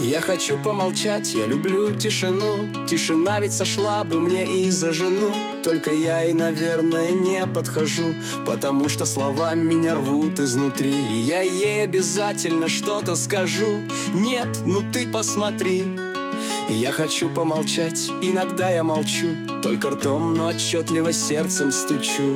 Я хочу помолчать, я люблю тишину. Тишина ведь сошла бы мне и за жену. Только я ей, наверное, не подхожу, потому что слова меня рвут изнутри. И я ей обязательно что-то скажу. Нет, ну ты посмотри. Я хочу помолчать, иногда я молчу, только ртом, но отчетливо сердцем стучу.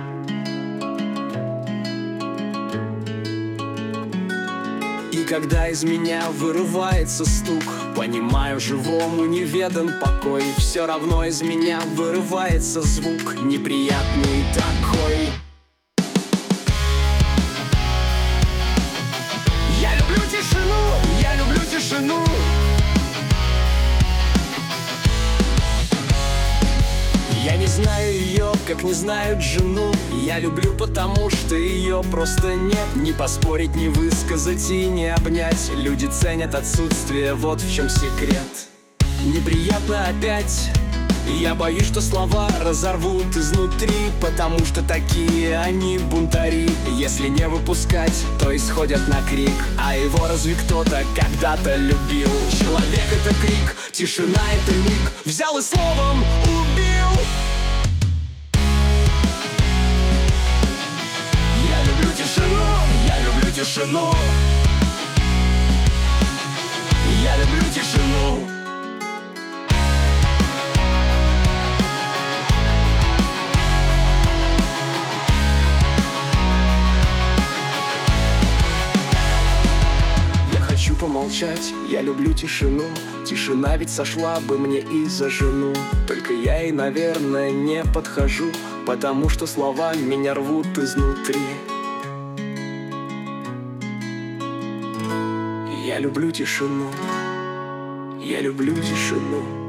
И когда из меня вырывается стук, понимаю, живому неведан покой. Все равно из меня вырывается звук неприятный такой. Я люблю тишину, я люблю тишину. Я не знаю ее, как не знают жену. Я люблю, потому что ее просто нет. Не поспорить, не высказать и не обнять. Люди ценят отсутствие, вот в чем секрет. Неприятно опять. Я боюсь, что слова разорвут изнутри, потому что такие они бунтари. Если не выпускать, то исходят на крик. А его разве кто-то когда-то любил? Человек — это крик, тишина — это миг. Взял и словом убил. Я люблю тишину, я люблю тишину. Я люблю тишину. Помолчать, я люблю тишину. Тишина ведь сошла бы мне и за жену. Только я ей, наверное, не подхожу, потому что слова меня рвут изнутри. Я люблю тишину. Я люблю тишину.